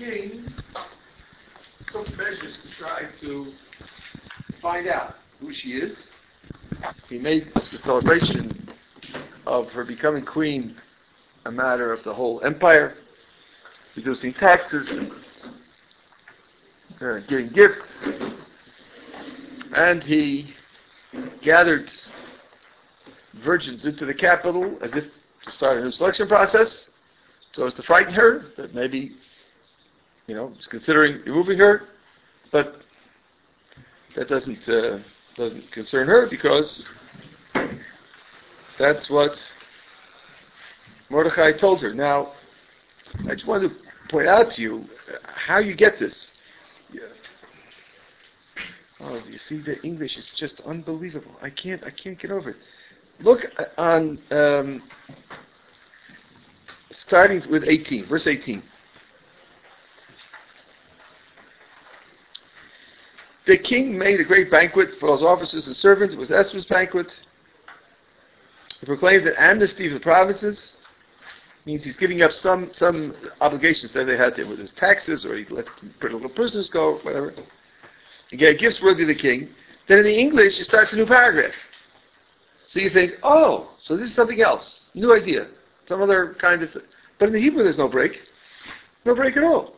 king took measures to try to find out who she is. He made the celebration of her becoming queen a matter of the whole empire, reducing taxes, giving gifts, and he gathered virgins into the capital as if to start a new selection process, so as to frighten her, that maybe, was considering removing her, but that doesn't concern her, because that's what Mordechai told her. Now, I just wanted to point out to you how you get this. Oh, you see, the English is just unbelievable. I can't get over it. Look on starting with 18, verse 18. The king made a great banquet for his officers and servants. It was Esther's banquet. He proclaimed an amnesty for the provinces. Means he's giving up some obligations that they had to, whether it's taxes or he let political prisoners go, whatever. He gave gifts worthy of the king. Then in the English, it starts a new paragraph. So you think, oh, so this is something else. New idea. Some other kind of thing. But in the Hebrew, there's no break. No break at all.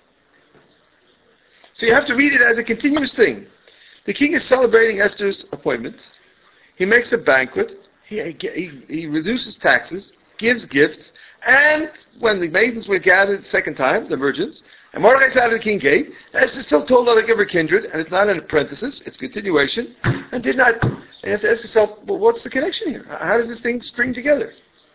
So you have to read it as a continuous thing. The king is celebrating Esther's appointment. He makes a banquet. He reduces taxes, gives gifts, and when the maidens were gathered the second time, the virgins, and Mordechai sat at the king's gate, Esther still told her to give her kindred, and it's not an parenthesis, it's continuation, and you have to ask yourself, well, what's the connection here? How does this thing string together?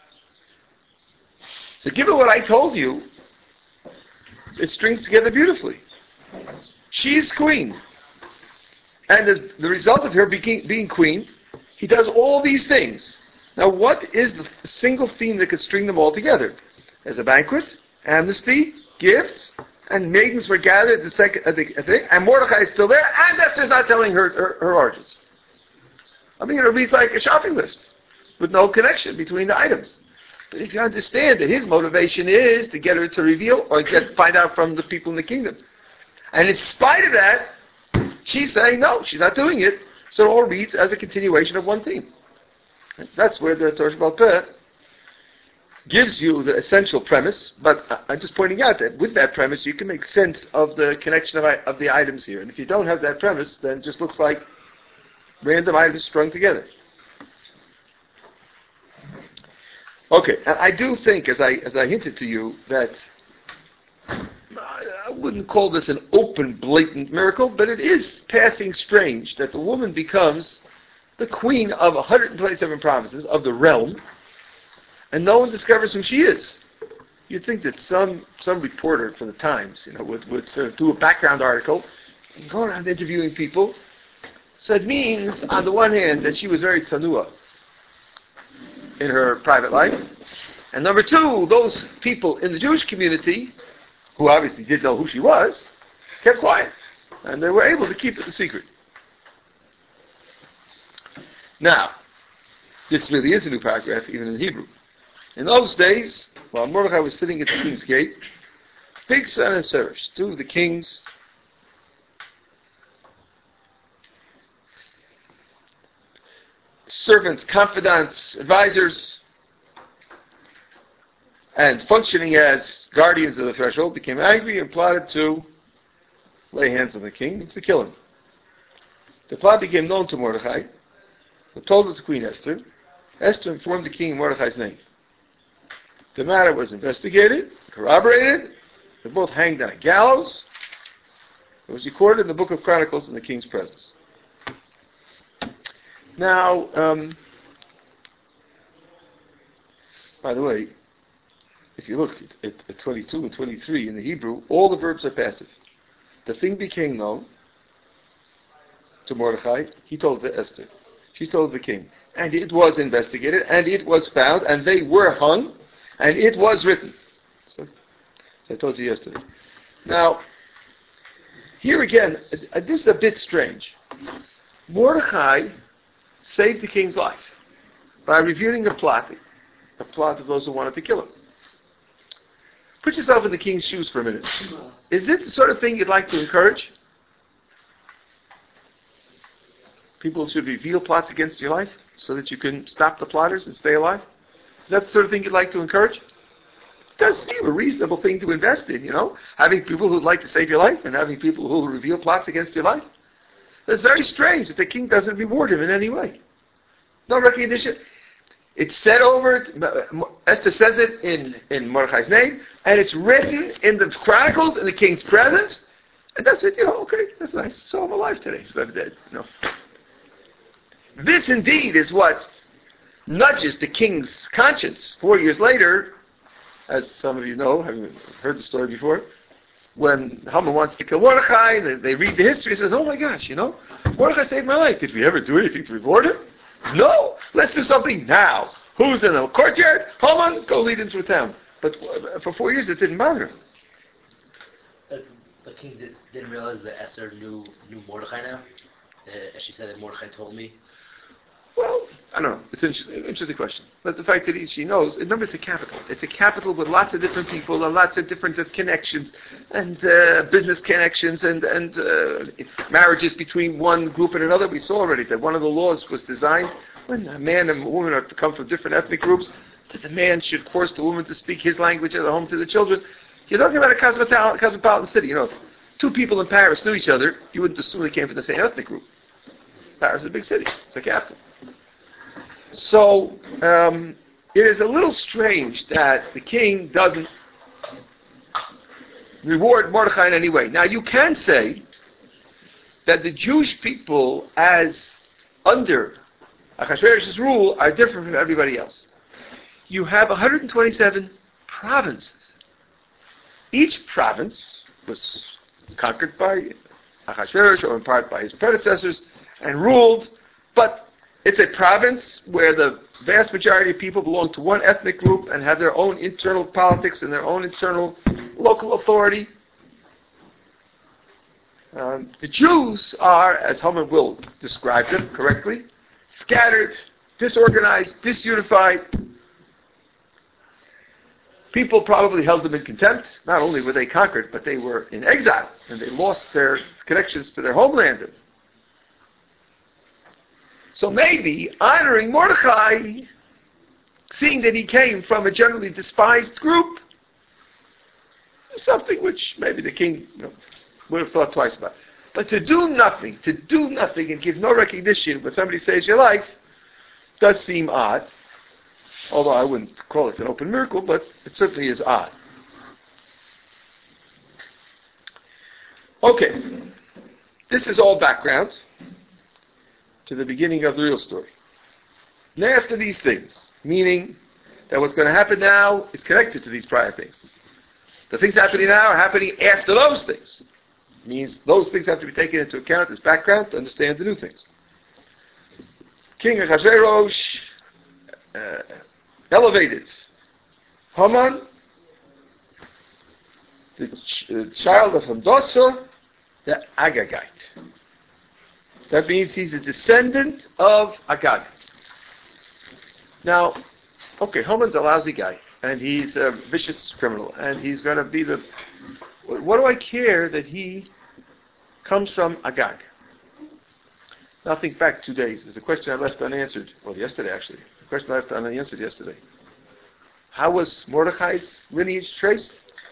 So given what I told you, it strings together beautifully. She's queen. And as the result of her being queen, he does all these things. Now what is the single theme that could string them all together? There's a banquet, amnesty, gifts, and maidens were gathered at the second thing, and Mordechai is still there, and Esther's not telling her origins. I mean, it reads like a shopping list, with no connection between the items. But if you understand that his motivation is to get her to reveal, or find out from the people in the kingdom. And in spite of that, she's saying no, she's not doing it, so it all reads as a continuation of one theme. That's where the Torah Sheba'al Peh gives you the essential premise, but I'm just pointing out that with that premise you can make sense of the connection of the items here. And if you don't have that premise, then it just looks like random items strung together. Okay, and I do think, as I hinted to you, that I wouldn't call this an open, blatant miracle, but it is passing strange that the woman becomes the queen of 127 provinces of the realm, and no one discovers who she is. You'd think that some reporter for the Times, would sort of do a background article and go around interviewing people. So it means, on the one hand, that she was very tsanua in her private life, and number two, those people in the Jewish community, who obviously didn't know who she was, kept quiet, and they were able to keep it a secret. Now, this really is a new paragraph, even in Hebrew. In those days, while Mordechai was sitting at the king's gate, Bigsan and Zeresh, two of the king's servants, confidants, advisors, and functioning as guardians of the threshold, became angry and plotted to lay hands on the king and to kill him. The plot became known to Mordechai, who told it to Queen Esther. Esther informed the king in Mordechai's name. The matter was investigated, corroborated. They both hanged on a gallows. It was recorded in the Book of Chronicles in the king's presence. Now, by the way, if you look at 22 and 23 in the Hebrew, all the verbs are passive. The thing became known to Mordechai. He told it to Esther. She told the king. And it was investigated, and it was found, and they were hung, and it was written. So I told you yesterday. Now, here again, this is a bit strange. Mordechai saved the king's life by revealing a plot of those who wanted to kill him. Put yourself in the king's shoes for a minute. Is this the sort of thing you'd like to encourage? People should reveal plots against your life so that you can stop the plotters and stay alive? Is that the sort of thing you'd like to encourage? It does seem a reasonable thing to invest in, having people who'd like to save your life and having people who will reveal plots against your life. It's very strange that the king doesn't reward him in any way. No recognition. It's said over, Esther says it in Mordechai's name, and it's written in the Chronicles in the king's presence, and that's it, okay, that's nice. So I'm alive today, so I'm dead. This indeed is what nudges the king's conscience 4 years later, as some of you know, having heard the story before, when Haman wants to kill Mordechai, they read the history and says, oh my gosh, Mordechai saved my life. Did we ever do anything to reward him? No, let's do something now. Who's in the courtyard? Haman, go lead him through town. But for 4 years it didn't bother him. The king didn't realize that Esther knew Mordechai now? As she said that Mordechai told me? Well, I don't know. It's an interesting question. But the fact that she knows, remember it's a capital. It's a capital with lots of different people and lots of different connections and business connections and marriages between one group and another. We saw already that one of the laws was designed when a man and a woman are to come from different ethnic groups, that the man should force the woman to speak his language at the home to the children. You're talking about a cosmopolitan city. If two people in Paris knew each other, you wouldn't assume they came from the same ethnic group. Paris is a big city. It's a capital. So, it is a little strange that the king doesn't reward Mordechai in any way. Now, you can say that the Jewish people, as under Achashverosh's rule, are different from everybody else. You have 127 provinces. Each province was conquered by Achashverosh, or in part by his predecessors, and ruled, but it's a province where the vast majority of people belong to one ethnic group and have their own internal politics and their own internal local authority. The Jews are, as Haman will describe them correctly, scattered, disorganized, disunified. People probably held them in contempt. Not only were they conquered, but they were in exile, and they lost their connections to their homeland. So maybe honoring Mordechai, seeing that he came from a generally despised group, is something which maybe the king would have thought twice about. But to do nothing and give no recognition when somebody saves your life, does seem odd. Although I wouldn't call it an open miracle, but it certainly is odd. Okay, this is all background to the beginning of the real story. Now after these things, meaning that what's going to happen now is connected to these prior things. The things happening now are happening after those things. It means those things have to be taken into account as background to understand the new things. King Achashverosh elevated Haman, the child of Hamdasa, the Agagite. That means he's a descendant of Agag. Now, okay, Haman's a lousy guy, and he's a vicious criminal, and he's going to be the... What do I care that he comes from Agag? Now think back 2 days. There's a question I left unanswered. Well, yesterday, actually. A question I left unanswered yesterday. How was Mordechai's lineage traced?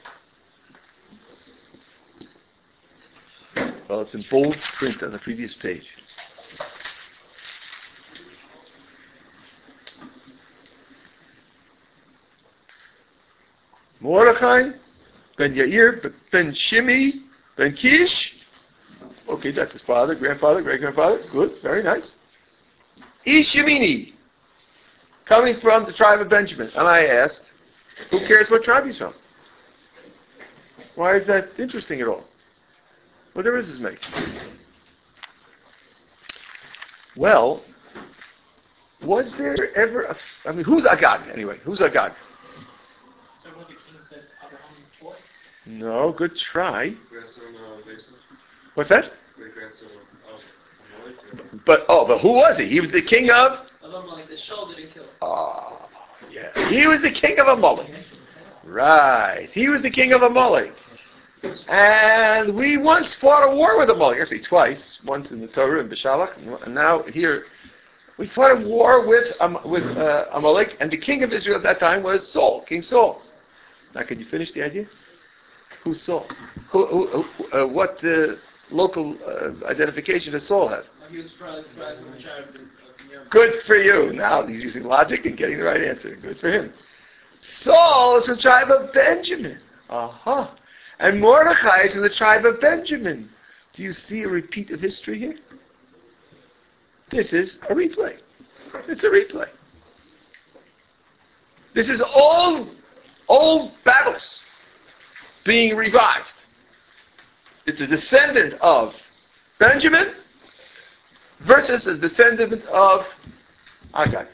Well, it's in bold print on the previous page. Mordechai, Ben Yair, Ben Shimi, Ben Kish. Okay, that's his father, grandfather, great-grandfather. Good, very nice. Ish Yemini, coming from the tribe of Benjamin. And I asked, who cares what tribe he's from? Why is that interesting at all? What difference does it make? Well, was there ever who's Agag anyway? Who's Agag? So one of the kings that Abraham fought? No, good try. Grandson of Asa. What's that? Great-grandson of Amalek. But who was he? He was the king of? Amalek, the shoulder didn't kill him. Oh, yeah. He was the king of Amalek. Right. He was the king of Amalek. And we once fought a war with Amalek. Actually, twice. Once in the Torah in Beshalach, and now here. We fought a war with Amalek, and the king of Israel at that time was Saul, King Saul. Now, can you finish the idea? Who's Saul? What local identification does Saul have? He was from the tribe of Good for you. Now he's using logic and getting the right answer. Good for him. Saul is from the tribe of Benjamin. Uh-huh. And Mordechai is from the tribe of Benjamin. Do you see a repeat of history here? This is a replay. It's a replay. This is old battles being revived. It's a descendant of Benjamin versus a descendant of Agag.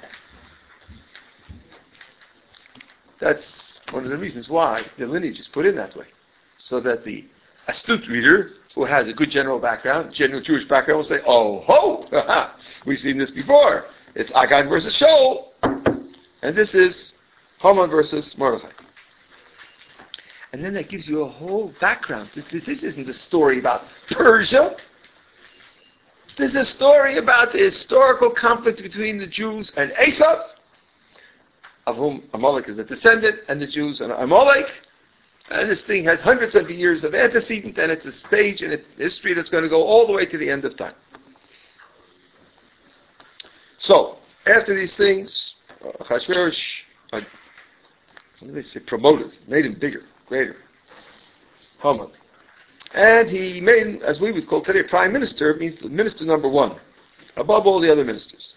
That's one of the reasons why the lineage is put in that way. So that the astute reader who has a good general background, general Jewish background, will say, oh ho, we've seen this before. It's Agag versus Shaul. And this is Haman versus Mordechai. And then that gives you a whole background. This isn't a story about Persia. This is a story about the historical conflict between the Jews and Esau, of whom Amalek is a descendant, and the Jews and Amalek. And this thing has hundreds of years of antecedent, and it's a stage in history that's going to go all the way to the end of time. So, after these things, Achashverosh, what do they say, promoted, made him bigger, greater, Haman. And he made him, as we would call today, prime minister, means the minister number one, above all the other ministers.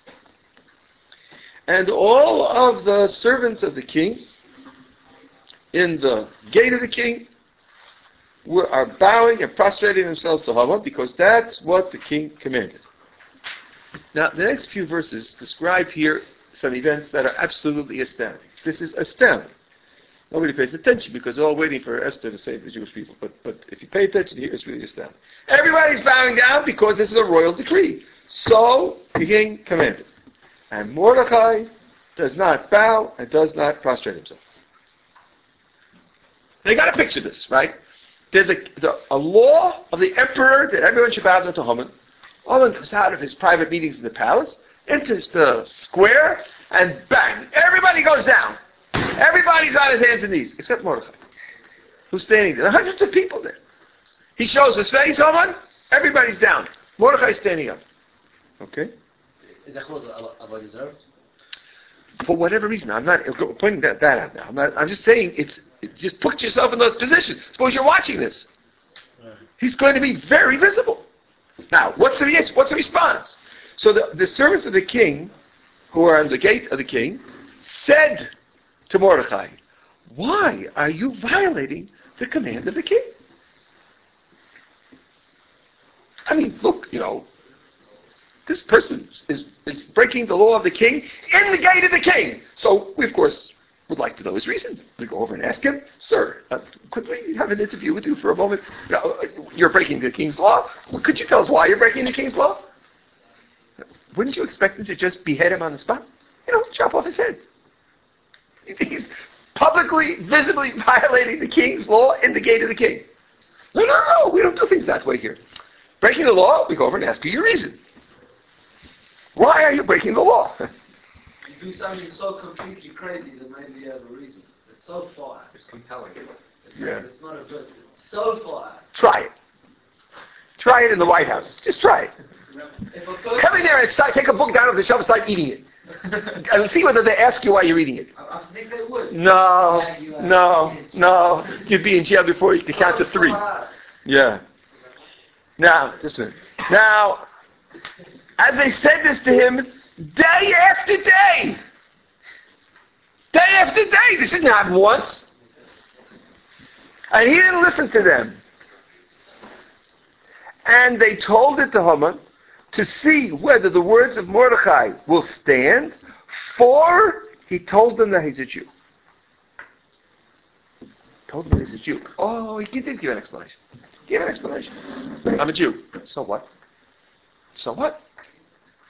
And all of the servants of the king, in the gate of the king, are bowing and prostrating themselves to Haman, because that's what the king commanded. Now, the next few verses describe here some events that are absolutely astounding. This is astounding. Nobody pays attention because they're all waiting for Esther to save the Jewish people. But if you pay attention here, it's really astounding. Everybody's bowing down because this is a royal decree. So the king commanded. And Mordechai does not bow and does not prostrate himself. Now you got to picture this, right? There's a law of the emperor that everyone should bow down to Haman. Haman comes out of his private meetings in the palace, enters the square, and bang! Everybody goes down. Everybody's on his hands and knees, except Mordechai, who's standing there. There are hundreds of people there. He shows his face, Haman, everybody's down. Mordechai's standing up. Okay? Is that called Avodah Zarah? For whatever reason, I'm not pointing that out now. I'm just saying, just put yourself in those positions. Suppose you're watching this. Right. He's going to be very visible. Now, what's the response? So the servants of the king, who are on the gate of the king, said to Mordechai, why are you violating the command of the king? I mean, look, this person is breaking the law of the king in the gate of the king. So we, of course, would like to know his reason. We go over and ask him, sir, could we have an interview with you for a moment? You're breaking the king's law. Well, could you tell us why you're breaking the king's law? Wouldn't you expect him to just behead him on the spot? Chop off his head. You think he's publicly, visibly violating the king's law in the gate of the king? No, we don't do things that way here. Breaking the law, we go over and ask you your reason. Why are you breaking the law? You do something so completely crazy that maybe you have a reason. It's so far. It's compelling. It's not a bit. It's so far. Try it. Try it in the White House. Just try it. Come in there and take a book down off the shelf and start eating it. And see whether they ask you why you're eating it. I think they would. No. You'd be in jail before you could count to 3. Yeah. Now, just a minute. Now, as they said this to him, day after day. Day after day. This didn't happen once. And he didn't listen to them. And they told it to Haman to see whether the words of Mordechai will stand, for he told them that he's a Jew. Told them he's a Jew. Oh, he did give an explanation. Give an explanation. I'm a Jew. So what?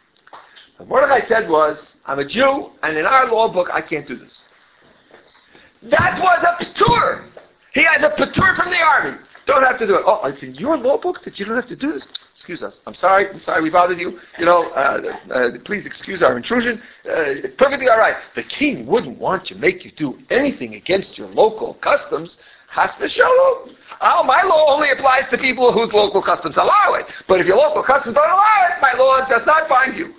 What Mordechai said was, I'm a Jew, and in our law book, I can't do this. That was a patur. He has a patur from the army. Don't have to do it. Oh, it's in your law books that you don't have to do this? Excuse us. I'm sorry we bothered you. Please excuse our intrusion. It's perfectly all right. The king wouldn't want to make you do anything against your local customs. Chas v'shalom. Oh, my law only applies to people whose local customs allow it. But if your local customs don't allow it, my law does not bind you.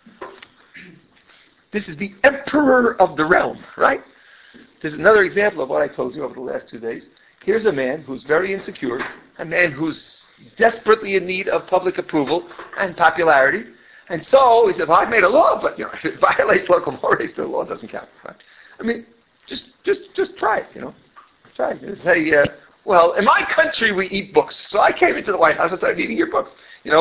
This is the emperor of the realm, right? There's another example of what I told you over the last 2 days. Here's a man who's very insecure, a man who's desperately in need of public approval and popularity. And so he said, well, I've made a law, but if it violates local mores, the law doesn't count. Right? I mean, just try it, Try it. Say, well, in my country we eat books, so I came into the White House and started eating your books.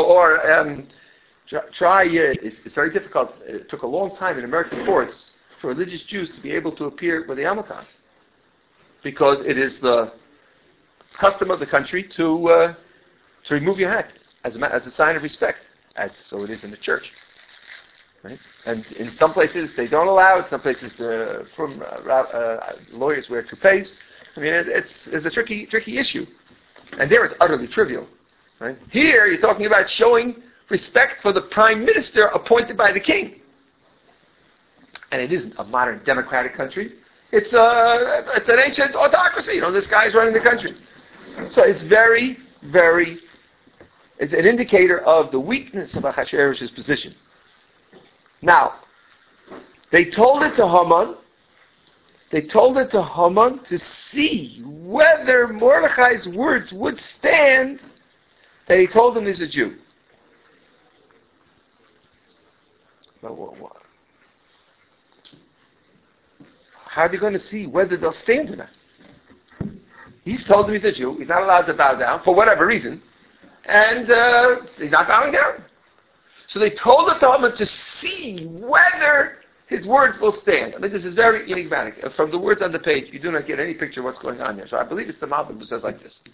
Try, it's very difficult. It took a long time in American courts for religious Jews to be able to appear with the Yarmulke, because it is the custom of the country to remove your hat as a sign of respect, so it is in the church. Right? And in some places they don't allow it. Some places lawyers wear toupees. I mean, it's a tricky issue, and there it's utterly trivial. Right? Here you're talking about showing respect for the prime minister appointed by the king, and it isn't a modern democratic country. It's an ancient autocracy. This guy's running the country. So it's very, very, it's an indicator of the weakness of Ahasuerus' position. Now, they told it to Haman. They told it to Haman to see whether Mordechai's words would stand, that he told him he's a Jew. But what? How are they going to see whether they'll stand or not? He's told him he's a Jew. He's not allowed to bow down for whatever reason. And he's not bowing down. So they told the Talmud to see whether his words will stand. I mean, this is very enigmatic. From the words on the page, you do not get any picture of what's going on there. So I believe it's the Malbim who says like this.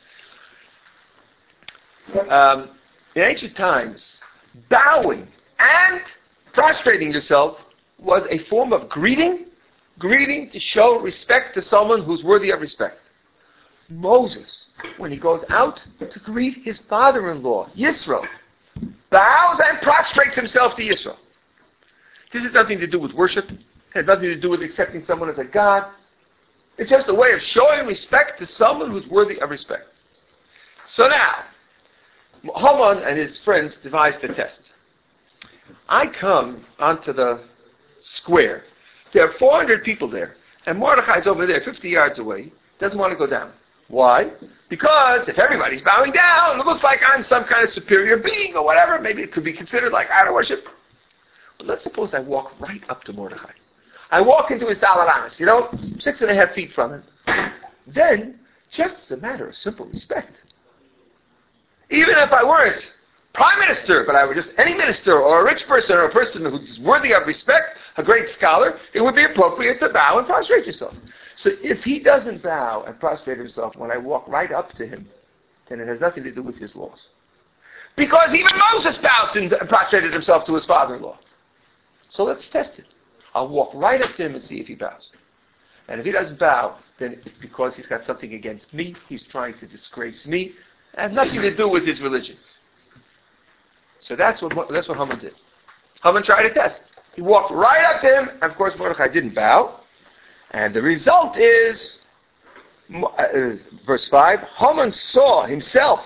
In ancient times, bowing and prostrating yourself was a form of greeting to show respect to someone who's worthy of respect. Moses, when he goes out to greet his father-in-law, Yisro, bows and prostrates himself to Yisro. This has nothing to do with worship. It has nothing to do with accepting someone as a god. It's just a way of showing respect to someone who's worthy of respect. So now, Haman and his friends devised a test. I come onto the square. There are 400 people there, and Mordechai's over there, 50 yards away, doesn't want to go down. Why? Because if everybody's bowing down, it looks like I'm some kind of superior being or whatever. Maybe it could be considered like idol worship. But let's suppose I walk right up to Mordechai. I walk into his dalaramis, 6.5 feet from him. Then, just as a matter of simple respect, even if I weren't prime minister, but I were just any minister or a rich person or a person who's worthy of respect, a great scholar, it would be appropriate to bow and prostrate yourself. So if he doesn't bow and prostrate himself when I walk right up to him, then it has nothing to do with his laws. Because even Moses bowed and prostrated himself to his father-in-law. So let's test it. I'll walk right up to him and see if he bows. And if he doesn't bow, then it's because he's got something against me. He's trying to disgrace me. It has nothing to do with his religion. So that's what Haman did. Haman tried a test. He walked right up to him, and of course Mordechai didn't bow. And the result is, verse 5, Haman saw himself.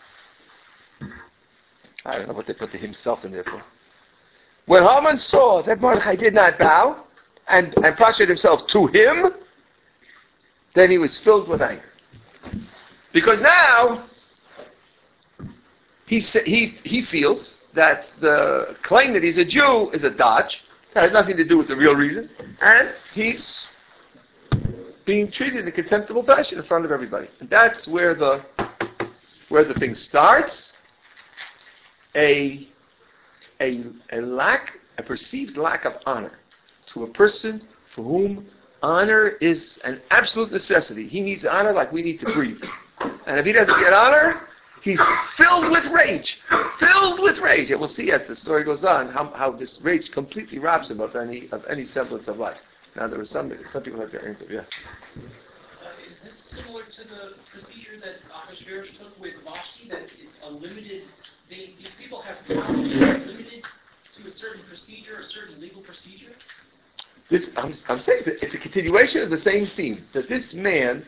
I don't know what they put the himself in there for. When Haman saw that Mordechai did not bow and prostrate himself to him, then he was filled with anger. Because now he feels that the claim that he's a Jew is a dodge. That has nothing to do with the real reason. And he's being treated in a contemptible fashion in front of everybody. And that's where the thing starts. A perceived lack of honor to a person for whom honor is an absolute necessity. He needs honor like we need to breathe. And if he doesn't get honor, he's filled with rage. Filled with rage. And we'll see as the story goes on how this rage completely robs him of any semblance of life. Now there was some people have their answer. Yeah. Is this similar to the procedure that Ahasuerus took with Vashti? That it's a limited. These people have powers that are limited to a certain procedure, a certain legal procedure. I'm saying that it's a continuation of the same theme. That this man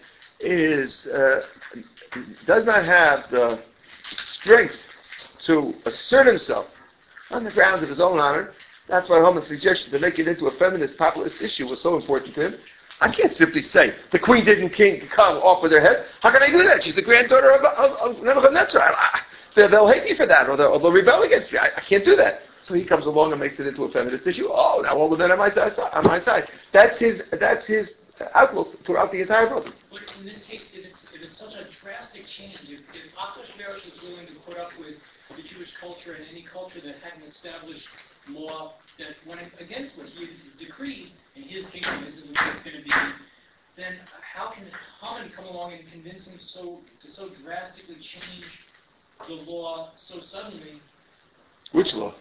does not have the strength to assert himself on the grounds of his own honor. That's why Haman's suggestion to make it into a feminist populist issue was so important to him. I can't simply say the queen didn't come off with her head. How can I do that? She's the granddaughter of Nebuchadnezzar. They'll hate me for that, or they'll rebel against me. I can't do that. So he comes along and makes it into a feminist issue. Oh, now all the men on my side. That's his outlook throughout the entire book. But in this case, if it's such a drastic change, if Ahasuerus was willing to put up with the Jewish culture and any culture that hadn't established law that went against what he had decreed, in his kingdom, this is what it's going to be, then how can Haman come along and convince him to so drastically change the law so suddenly? Which law?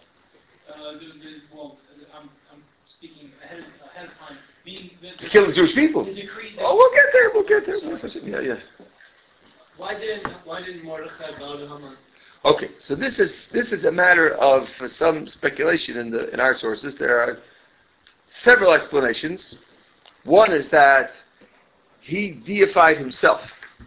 I'm speaking ahead of time. To kill the Jewish people. The decree We'll get there. Yeah. Why didn't Mordechai bow to Haman? Okay, so this is a matter of some speculation in our sources. There are several explanations. One is that he deified himself,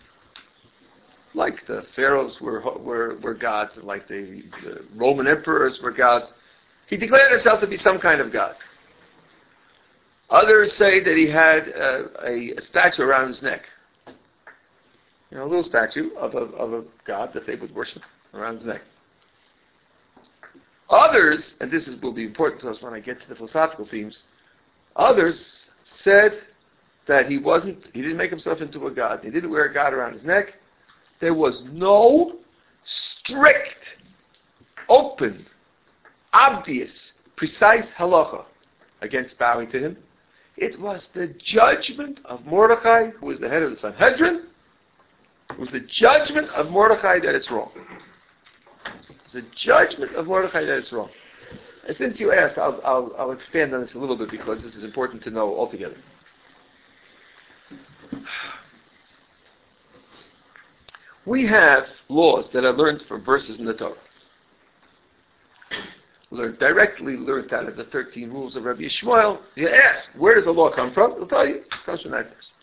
like the pharaohs were gods, and like the Roman emperors were gods. He declared himself to be some kind of god. Others say that he had a statue around his neck, a little statue of a god that they would worship around his neck. Others, and this will be important to us when I get to the philosophical themes, others said that he didn't make himself into a god. He didn't wear a god around his neck. There was no strict, open, obvious, precise halacha against bowing to him. It was the judgment of Mordechai, who was the head of the Sanhedrin. It was the judgment of Mordechai that it's wrong. It's the judgment of Mordechai that it's wrong. And since you asked, I'll expand on this a little bit because this is important to know altogether. We have laws that are learned from verses in the Torah. Learned out of the 13 rules of Rabbi Yishmael. You ask, where does the law come from? He'll tell you, it comes from that verse.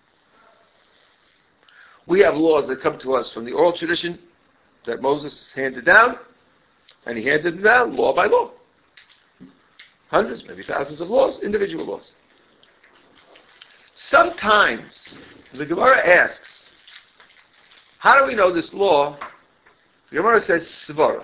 We have laws that come to us from the oral tradition that Moses handed down, and he handed them down law by law. Hundreds, maybe thousands of laws, individual laws. Sometimes the Gemara asks, how do we know this law? The Gemara says svara.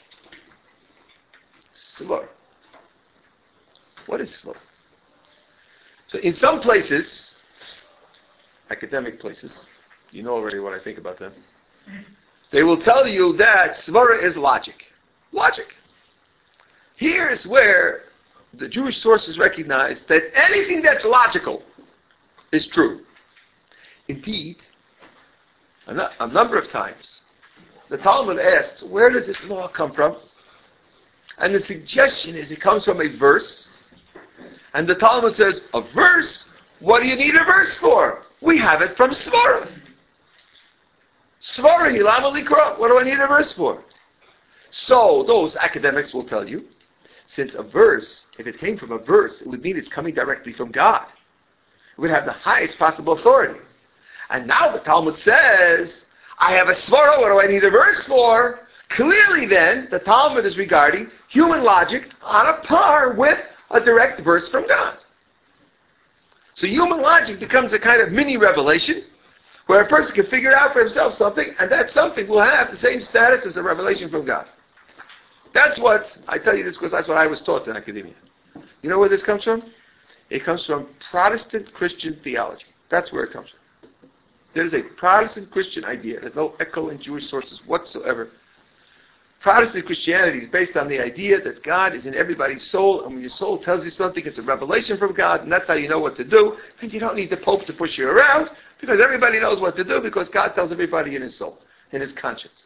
Svara. What is svara? So in some places, academic places, you know already what I think about them, they will tell you that svara is logic. Logic. Here's where the Jewish sources recognize that anything that's logical is true. Indeed, a number of times, the Talmud asks, where does this law come from? And the suggestion is it comes from a verse. And the Talmud says, a verse? What do you need a verse for? We have it from Svara. Svara, Hilam Likra. What do I need a verse for? So those academics will tell you, since a verse, if it came from a verse, it would mean it's coming directly from God. It would have the highest possible authority. And now the Talmud says, I have a svara, what do I need a verse for? Clearly then, the Talmud is regarding human logic on a par with a direct verse from God. So human logic becomes a kind of mini revelation, where a person can figure out for himself something, and that something will have the same status as a revelation from God. That's what, I tell you this because that's what I was taught in academia. You know where this comes from? It comes from Protestant Christian theology. That's where it comes from. There's a Protestant Christian idea. There's no echo in Jewish sources whatsoever. Protestant Christianity is based on the idea that God is in everybody's soul, and when your soul tells you something, it's a revelation from God, and that's how you know what to do. And you don't need the Pope to push you around, because everybody knows what to do, because God tells everybody in his soul, in his conscience.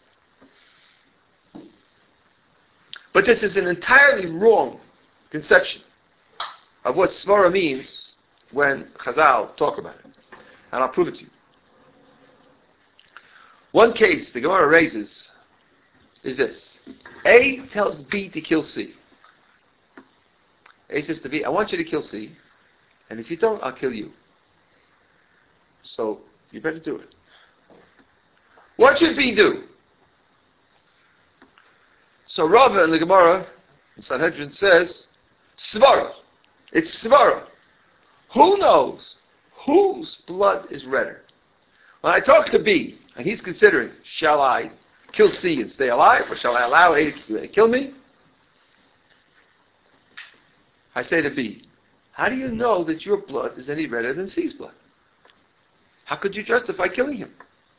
But this is an entirely wrong conception of what svara means when Chazal talk about it. And I'll prove it to you. One case the Gemara raises is this. A tells B to kill C. A says to B, I want you to kill C, and if you don't, I'll kill you. So, you better do it. What should B do? So Rava in the Gemara, in Sanhedrin says, Svara. It's Svara. Who knows whose blood is redder? When I talk to B, and he's considering, shall I kill C and stay alive, or shall I allow A to kill me? I say to B, how do you know that your blood is any redder than C's blood? How could you justify killing him?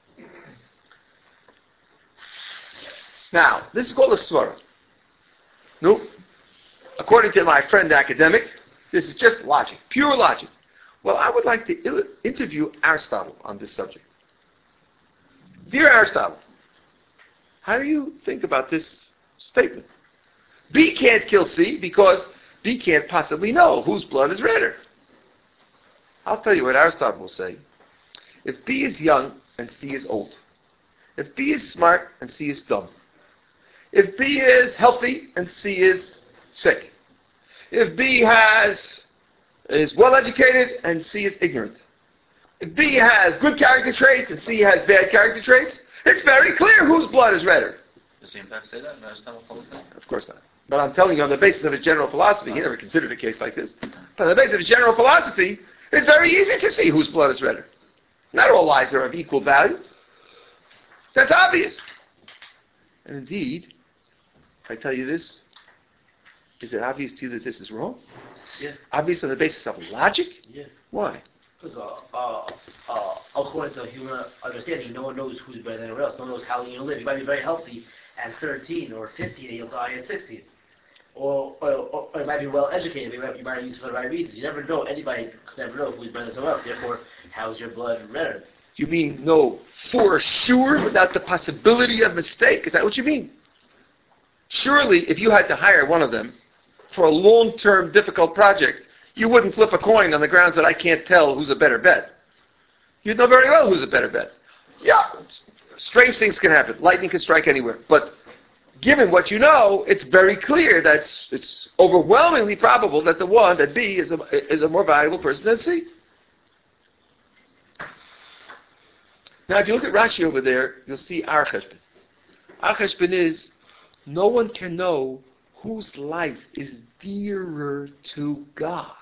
Now, this is called a svara. No, according to my friend the academic, this is just logic, pure logic. Well, I would like to interview Aristotle on this subject. Dear Aristotle, how do you think about this statement? B can't kill C because B can't possibly know whose blood is redder. I'll tell you what Aristotle will say. If B is young and C is old, if B is smart and C is dumb, if B is healthy and C is sick, if B is well educated and C is ignorant, if B has good character traits and C has bad character traits, it's very clear whose blood is redder. Does the impact say that? Of course not. But I'm telling you on the basis of a general philosophy, he never considered a case like this. But on the basis of a general philosophy, it's very easy to see whose blood is redder. Not all lives are of equal value. That's obvious. And indeed, if I tell you this, is it obvious to you that this is wrong? Yeah. Obvious on the basis of logic? Yeah. Why? Because according to human understanding, no one knows who's better than anyone else. No one knows how long you'll live. You might be very healthy at 13 or 15 and you'll die at 16. Or you might be well educated, but you might use it for the right reasons. You never know. Anybody could never know who's better than someone else. Therefore, how's your blood redder? You mean no for sure without the possibility of mistake? Is that what you mean? Surely, if you had to hire one of them for a long-term difficult project, you wouldn't flip a coin on the grounds that I can't tell who's a better bet. You'd know very well who's a better bet. Yeah, strange things can happen. Lightning can strike anywhere. But given what you know, it's very clear that it's overwhelmingly probable that that B is a more valuable person than C. Now, if you look at Rashi over there, you'll see our cheshbon. Our cheshbon is, no one can know whose life is dearer to God.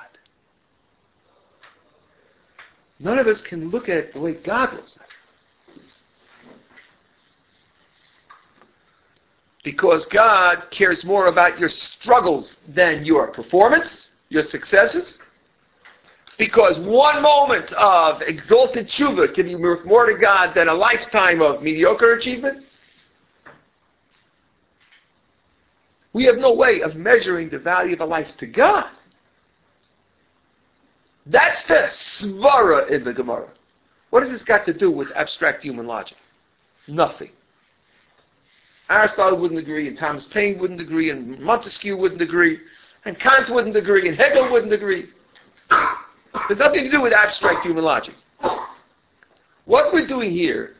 None of us can look at it the way God looks at it. Because God cares more about your struggles than your performance, your successes. Because one moment of exalted tshuva can be worth more to God than a lifetime of mediocre achievement. We have no way of measuring the value of a life to God. That's the svara in the Gemara. What has this got to do with abstract human logic? Nothing. Aristotle wouldn't agree, and Thomas Paine wouldn't agree, and Montesquieu wouldn't agree, and Kant wouldn't agree, and Hegel wouldn't agree. There's nothing to do with abstract human logic. What we're doing here